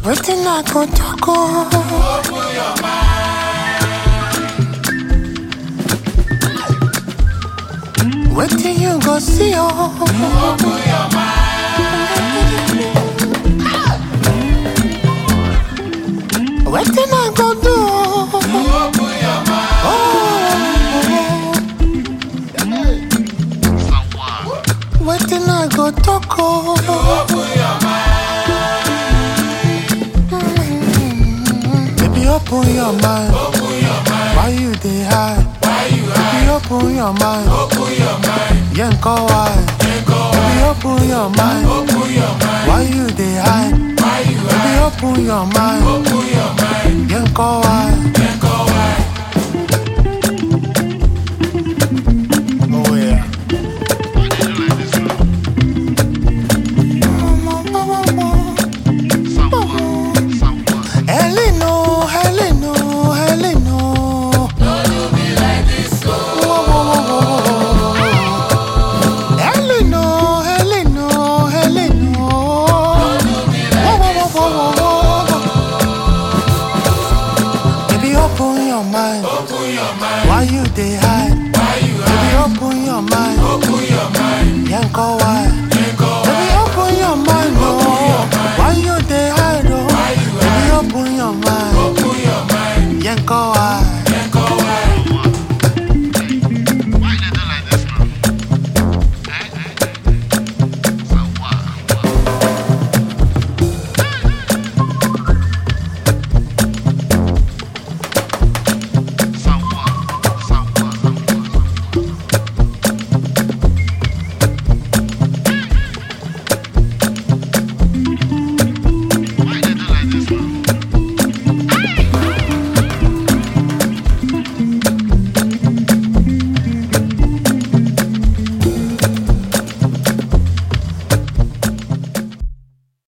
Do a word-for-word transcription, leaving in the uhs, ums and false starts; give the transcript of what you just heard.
Waiting I go talk. Open your mind. Waiting you go see. Open your mind. Waiting I go do. Open your mind. Oh. Waiting I go talk. Open your mind. Baby, open your mind. Open your mind. Why you dey hide? Why you hide? Baby, open your mind. Open your mind. Yanko why? Yanko why? Baby, open your mind. Open your mind. Why you dey hide? Why you hide? Baby, open your mind. Open your mind. Yanko why? Yanko why? Oh yeah. Heleno, Heleno, Heleno. Don't do me like this, oh. Heleno, Heleno, Heleno. Don't do me like this, oh. Baby, open your mind. Open your mind. Why you dey hide? Why you hide? Baby, open your mind. Open your mind. Yanko why? Yanko why? Baby, open your mind, oh. Why you dey hide, oh? Why you hide? Baby, open your mind. Open your mind. Yanko